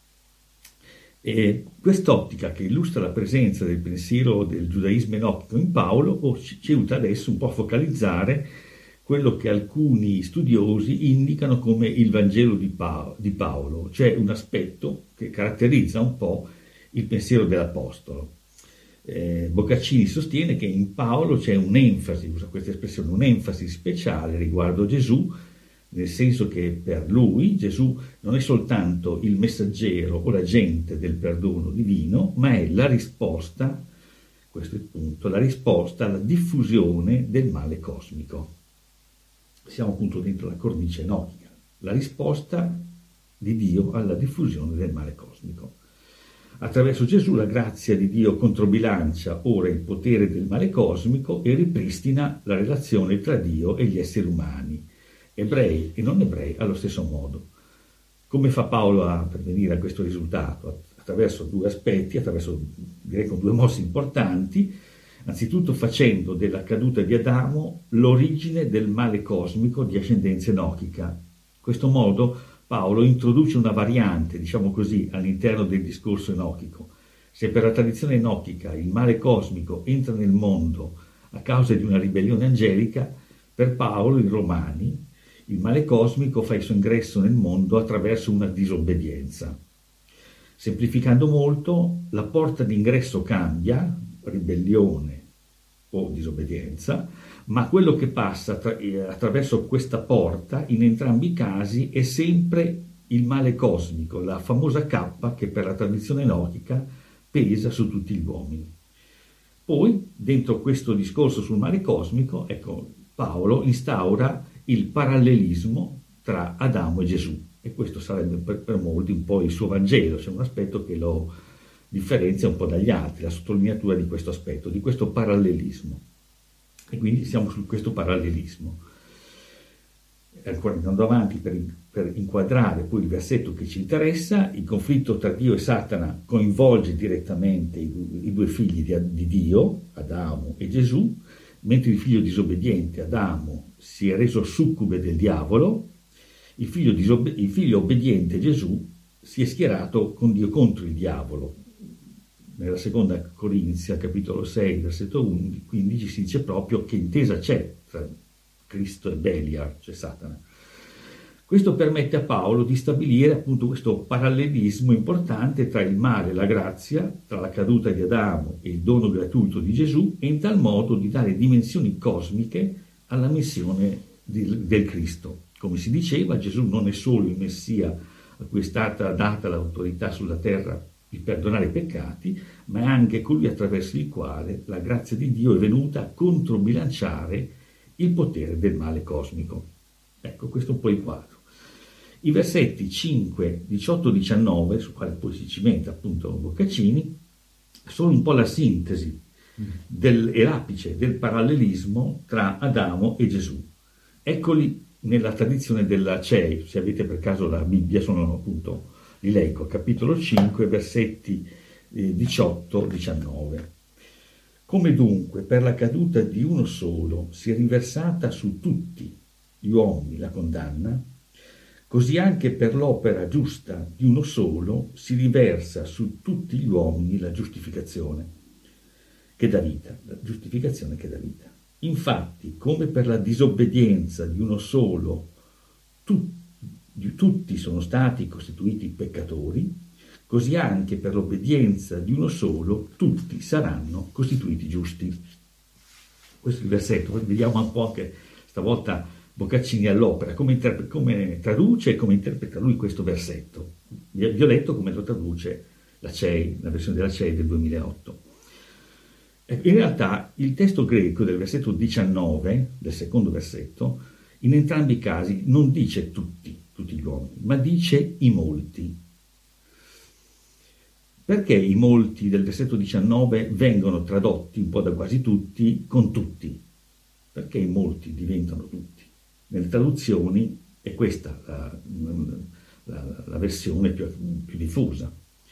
E quest'ottica che illustra la presenza del pensiero del giudaismo enochico in Paolo ci aiuta adesso un po' a focalizzare quello che alcuni studiosi indicano come il Vangelo di, pa- di Paolo, cioè un aspetto che caratterizza un po' il pensiero dell'Apostolo. Eh, Boccaccini sostiene che in Paolo c'è un'enfasi, usa questa espressione, un'enfasi speciale riguardo Gesù, nel senso che per lui Gesù non è soltanto il messaggero o l'agente del perdono divino, ma è la risposta, questo è il punto, la risposta alla diffusione del male cosmico. Siamo appunto dentro la cornice enochica, la risposta di Dio alla diffusione del male cosmico. Attraverso Gesù la grazia di Dio controbilancia ora il potere del male cosmico e ripristina la relazione tra Dio e gli esseri umani, ebrei e non ebrei allo stesso modo. Come fa Paolo a pervenire a questo risultato? Attraverso due aspetti, attraverso, direi con due mosse importanti. anzitutto facendo della caduta di Adamo l'origine del male cosmico di ascendenza enochica. In questo modo Paolo introduce una variante, diciamo così, all'interno del discorso enochico. Se per la tradizione enochica il male cosmico entra nel mondo a causa di una ribellione angelica, per Paolo, in Romani, il male cosmico fa il suo ingresso nel mondo attraverso una disobbedienza. Semplificando molto, la porta d'ingresso cambia, ribellione o disobbedienza, ma quello che passa tra, eh, attraverso questa porta in entrambi i casi è sempre il male cosmico, la famosa cappa che per la tradizione enochica pesa su tutti gli uomini. Poi, dentro questo discorso sul male cosmico, ecco, Paolo instaura il parallelismo tra Adamo e Gesù, e questo sarebbe per, per molti un po' il suo Vangelo, c'è un aspetto che lo differenzia un po' dagli altri, la sottolineatura di questo aspetto, di questo parallelismo. E quindi siamo su questo parallelismo. Ancora andando avanti per, per inquadrare poi il versetto che ci interessa, il conflitto tra Dio e Satana coinvolge direttamente i, i due figli di, di Dio, Adamo e Gesù, mentre il figlio disobbediente, Adamo, si è reso succube del diavolo, il figlio, disobbe- il figlio obbediente, Gesù, si è schierato con Dio contro il diavolo. Nella seconda Corinzia, capitolo sei, versetto quindici, si dice proprio che intesa c'è tra Cristo e Beliar, cioè Satana. Questo permette a Paolo di stabilire appunto questo parallelismo importante tra il male e la grazia, tra la caduta di Adamo e il dono gratuito di Gesù, e in tal modo di dare dimensioni cosmiche alla missione di, del Cristo. Come si diceva, Gesù non è solo il Messia a cui è stata data l'autorità sulla terra di perdonare i peccati, ma è anche colui attraverso il quale la grazia di Dio è venuta a controbilanciare il potere del male cosmico. Ecco, questo è un po' il quadro. I versetti cinque, diciotto, diciannove, su quale poi si cimenta appunto Boccaccini, sono un po' la sintesi del, e l'apice del parallelismo tra Adamo e Gesù. Eccoli nella tradizione della C E I, se avete per caso la Bibbia, sono appunto, li leggo, capitolo cinque, versetti eh, diciotto diciannove. Come dunque per la caduta di uno solo si è riversata su tutti gli uomini la condanna, così anche per l'opera giusta di uno solo si riversa su tutti gli uomini la giustificazione che dà vita, la giustificazione che dà vita. Infatti, come per la disobbedienza di uno solo tu, di, tutti sono stati costituiti peccatori, così anche per l'obbedienza di uno solo tutti saranno costituiti giusti. Questo è il versetto, poi vediamo un po' anche stavolta Boccaccini all'opera, come, interpre- come traduce e come interpreta lui questo versetto. Vi ho letto come lo traduce la C E I, la versione della C E I del duemilaotto. In realtà il testo greco del versetto diciannove, del secondo versetto, in entrambi i casi non dice tutti, tutti gli uomini, ma dice i molti. Perché i molti del versetto diciannove vengono tradotti un po' da quasi tutti con tutti? Perché i molti diventano tutti? Nelle traduzioni è questa la, la, la versione più, più diffusa.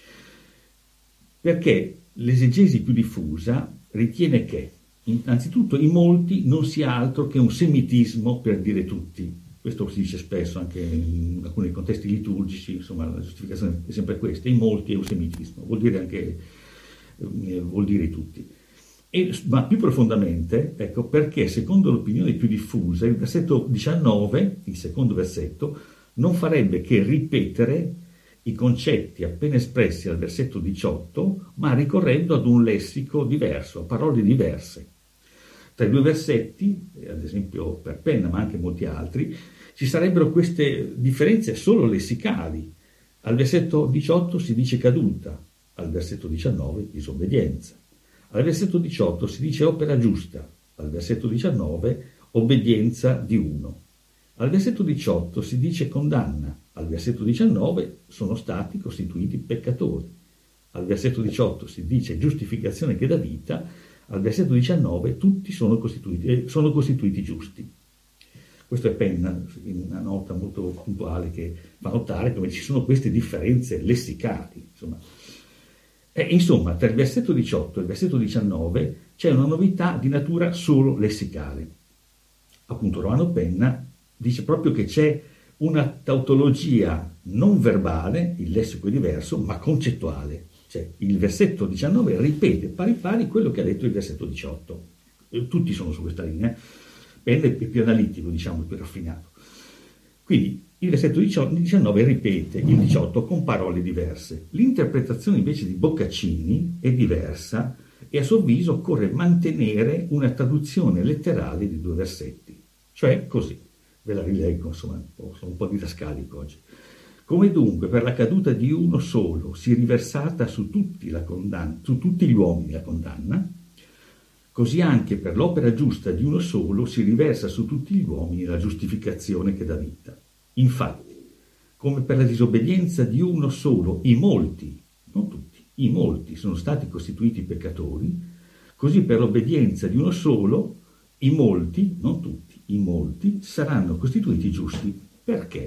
Perché l'esegesi più diffusa ritiene che, innanzitutto, i molti non sia altro che un semitismo per dire tutti. Questo si dice spesso anche in alcuni contesti liturgici, insomma la giustificazione è sempre questa, i molti è un semitismo, vuol dire anche, eh, vuol dire tutti. E, ma più profondamente, ecco, perché secondo l'opinione più diffusa, il versetto diciannove, il secondo versetto, non farebbe che ripetere i concetti appena espressi al versetto diciotto, ma ricorrendo ad un lessico diverso, a parole diverse. Tra i due versetti, ad esempio per Penna, ma anche molti altri, ci sarebbero queste differenze solo lessicali. Al versetto diciotto si dice caduta, al versetto diciannove disobbedienza. Al versetto diciotto si dice opera giusta, al versetto diciannove obbedienza di uno. Al versetto diciotto si dice condanna, al versetto diciannove sono stati costituiti peccatori. Al versetto diciotto si dice giustificazione che dà vita, al versetto diciannove tutti sono costituiti, sono costituiti giusti. Questo è Penna, in una nota molto puntuale che fa notare come ci sono queste differenze lessicali. Insomma. E, insomma, tra il versetto diciotto e il versetto diciannove c'è una novità di natura solo lessicale. Appunto, Romano Penna dice proprio che c'è una tautologia non verbale, il lessico è diverso, ma concettuale. Cioè, il versetto diciannove ripete pari pari quello che ha detto il versetto diciotto. Tutti sono su questa linea. Penna è più analitico, diciamo, più raffinato. Quindi il versetto diciannove ripete il diciotto con parole diverse. L'interpretazione invece di Boccaccini è diversa e a suo avviso occorre mantenere una traduzione letterale di due versetti. Cioè così, ve la rileggo, insomma, sono un po' didascalico oggi. Come dunque per la caduta di uno solo si è riversata su tutti, la condanna, su tutti gli uomini la condanna, così anche per l'opera giusta di uno solo si riversa su tutti gli uomini la giustificazione che dà vita. Infatti, come per la disobbedienza di uno solo i molti, non tutti, i molti sono stati costituiti peccatori, così per l'obbedienza di uno solo i molti, non tutti, i molti saranno costituiti giusti. Perché?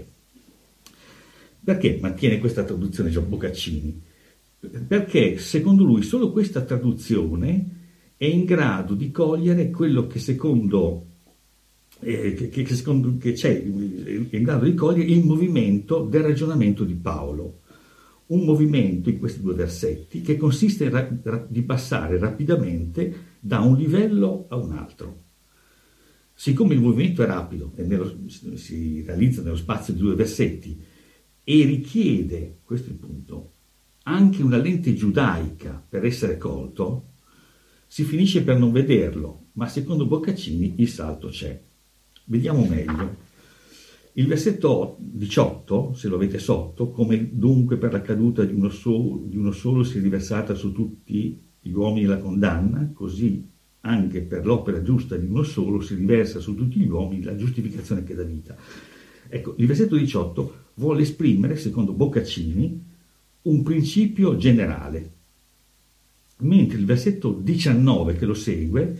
Perché mantiene questa traduzione Gian Boccaccini? Perché secondo lui solo questa traduzione è in grado di cogliere quello che secondo, eh, che, che, secondo che c'è, è in grado di cogliere il movimento del ragionamento di Paolo. Un movimento in questi due versetti che consiste in ra- ra- di passare rapidamente da un livello a un altro. Siccome il movimento è rapido e nello, si realizza nello spazio di due versetti e richiede, questo è il punto, anche una lente giudaica per essere colto, si finisce per non vederlo, ma secondo Boccaccini il salto c'è. Vediamo meglio. Il versetto diciotto, se lo avete sotto, come dunque per la caduta di uno, solo, di uno solo si è riversata su tutti gli uomini la condanna, così anche per l'opera giusta di uno solo si riversa su tutti gli uomini la giustificazione che dà vita. Ecco, il versetto diciotto vuole esprimere, secondo Boccaccini, un principio generale, mentre il versetto diciannove che lo segue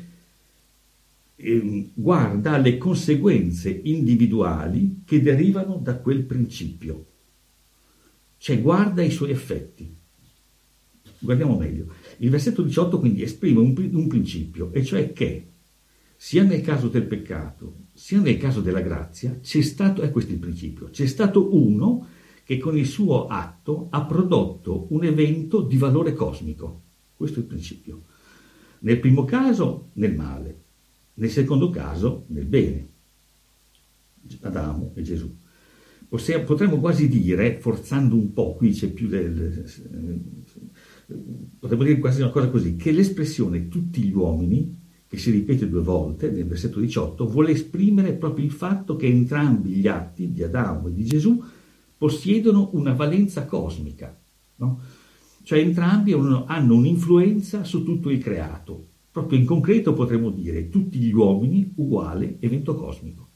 eh, guarda alle conseguenze individuali che derivano da quel principio, cioè guarda i suoi effetti. Guardiamo meglio. Il versetto diciotto quindi esprime un, un principio, e cioè che sia nel caso del peccato sia nel caso della grazia c'è stato, è questo il principio, c'è stato uno che con il suo atto ha prodotto un evento di valore cosmico. Questo è il principio. Nel primo caso nel male, nel secondo caso nel bene. Adamo e Gesù. Possiamo, potremmo quasi dire, forzando un po', qui c'è più del... potremmo dire quasi una cosa così, che l'espressione tutti gli uomini, che si ripete due volte nel versetto diciotto, vuole esprimere proprio il fatto che entrambi gli atti di Adamo e di Gesù possiedono una valenza cosmica, no? Cioè entrambi hanno un'influenza su tutto il creato. Proprio in concreto potremmo dire tutti gli uomini uguale evento cosmico.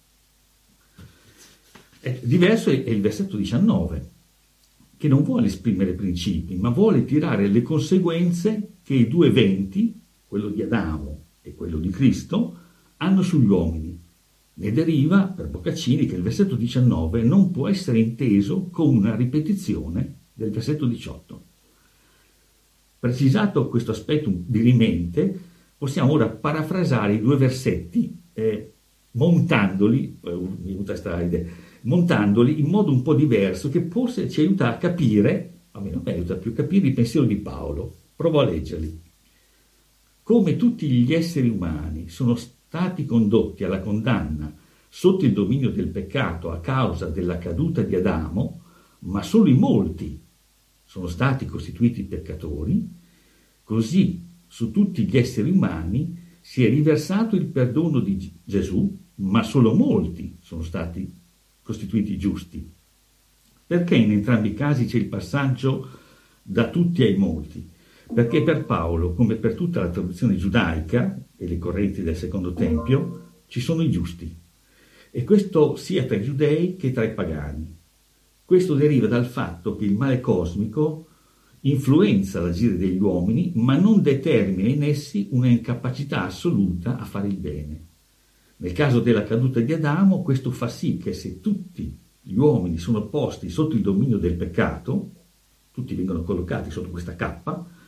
Eh, diverso è il versetto diciannove, che non vuole esprimere principi, ma vuole tirare le conseguenze che i due eventi, quello di Adamo e quello di Cristo, hanno sugli uomini. Ne deriva, per Boccaccini, che il versetto diciannove non può essere inteso come una ripetizione del versetto diciotto. Precisato questo aspetto dirimente, possiamo ora parafrasare i due versetti eh, montandoli, eh, mi è venuta sta idea, montandoli in modo un po' diverso, che forse ci aiuta a capire, almeno mi aiuta più a capire il pensiero di Paolo. Provo a leggerli. Come tutti gli esseri umani sono stati condotti alla condanna sotto il dominio del peccato a causa della caduta di Adamo, ma solo i molti sono stati costituiti peccatori, così su tutti gli esseri umani si è riversato il perdono di Gesù, ma solo molti sono stati costituiti giusti. Perché in entrambi i casi c'è il passaggio da tutti ai molti? Perché per Paolo, come per tutta la tradizione giudaica e le correnti del Secondo Tempio, ci sono i giusti. E questo sia tra i giudei che tra i pagani. Questo deriva dal fatto che il male cosmico influenza l'agire degli uomini, ma non determina in essi una incapacità assoluta a fare il bene. Nel caso della caduta di Adamo, questo fa sì che se tutti gli uomini sono posti sotto il dominio del peccato, tutti vengono collocati sotto questa cappa,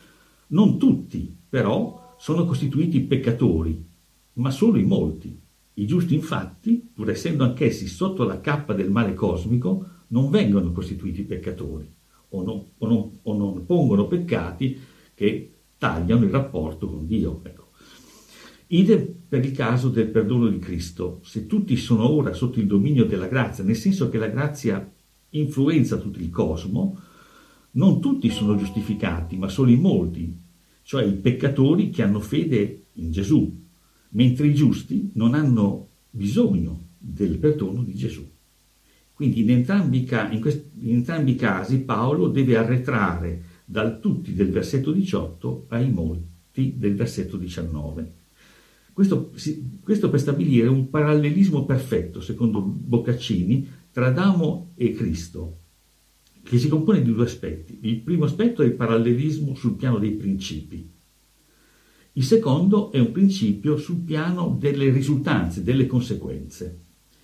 Non tutti, però, sono costituiti peccatori, ma solo in molti. I giusti, infatti, pur essendo anch'essi sotto la cappa del male cosmico, non vengono costituiti peccatori o non, o non, o non pongono peccati che tagliano il rapporto con Dio. Ecco. Idem per il caso del perdono di Cristo. Se tutti sono ora sotto il dominio della grazia, nel senso che la grazia influenza tutto il cosmo, non tutti sono giustificati, ma solo in molti, cioè i peccatori che hanno fede in Gesù, mentre i giusti non hanno bisogno del perdono di Gesù. Quindi in entrambi, in quest- in entrambi i casi Paolo deve arretrare dal tutti del versetto diciotto ai molti del versetto diciannove. Questo, questo per stabilire un parallelismo perfetto, secondo Boccaccini, tra Adamo e Cristo, che si compone di due aspetti. Il primo aspetto è il parallelismo sul piano dei principi. Il secondo è un principio sul piano delle risultanze, delle conseguenze.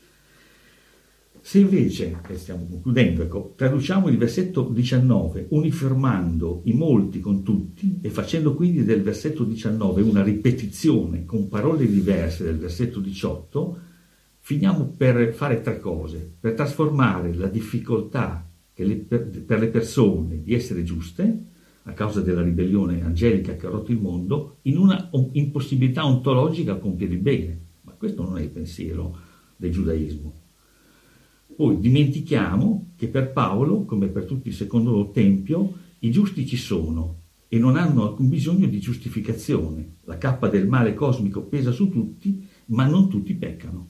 Se invece, e stiamo concludendo, ecco, traduciamo il versetto diciannove uniformando i molti con tutti e facendo quindi del versetto diciannove una ripetizione con parole diverse del versetto diciotto, finiamo per fare tre cose: per trasformare la difficoltà che le, per, per le persone di essere giuste, a causa della ribellione angelica che ha rotto il mondo, in una impossibilità ontologica a compiere il bene. Ma questo non è il pensiero del giudaismo. Poi dimentichiamo che per Paolo, come per tutto il secondo tempio, i giusti ci sono e non hanno alcun bisogno di giustificazione. La cappa del male cosmico pesa su tutti, ma non tutti peccano.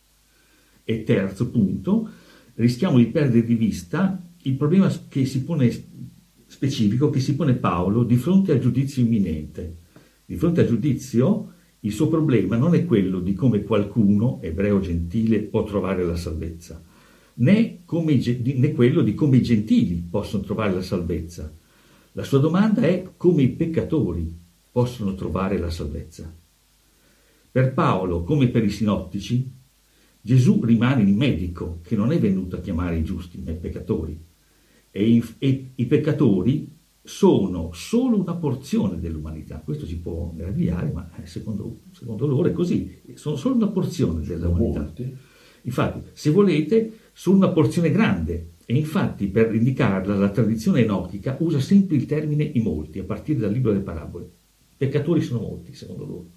E terzo punto, rischiamo di perdere di vista il problema che si pone, specifico che si pone Paolo di fronte al giudizio imminente. Di fronte al giudizio, il suo problema non è quello di come qualcuno, ebreo o gentile, può trovare la salvezza, né, come, né quello di come i gentili possono trovare la salvezza. La sua domanda è come i peccatori possono trovare la salvezza. Per Paolo, come per i sinottici, Gesù rimane il medico che non è venuto a chiamare i giusti, ma i peccatori. E, i, e i peccatori sono solo una porzione dell'umanità. Questo si può meravigliare, ma secondo, secondo loro è così. Sono solo una porzione dell'umanità. Infatti, se volete, sono una porzione grande. E infatti, per indicarla, la tradizione enochica usa sempre il termine i molti, a partire dal libro delle parabole. I peccatori sono molti, secondo loro.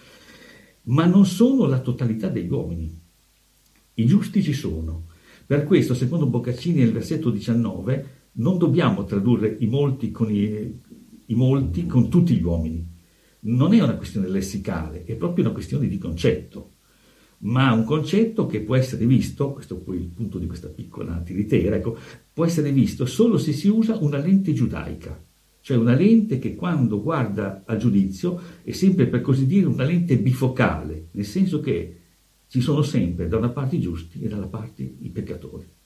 Ma non sono la totalità degli uomini. I giusti ci sono. Per questo, secondo Boccaccini, nel versetto diciannove, non dobbiamo tradurre i molti con, i, i molti con tutti gli uomini. Non è una questione lessicale, è proprio una questione di concetto. Ma un concetto che può essere visto, questo è poi il punto di questa piccola tiritera, ecco, può essere visto solo se si usa una lente giudaica, cioè una lente che quando guarda al giudizio è sempre, per così dire, una lente bifocale, nel senso che ci sono sempre da una parte i giusti e dalla parte i peccatori.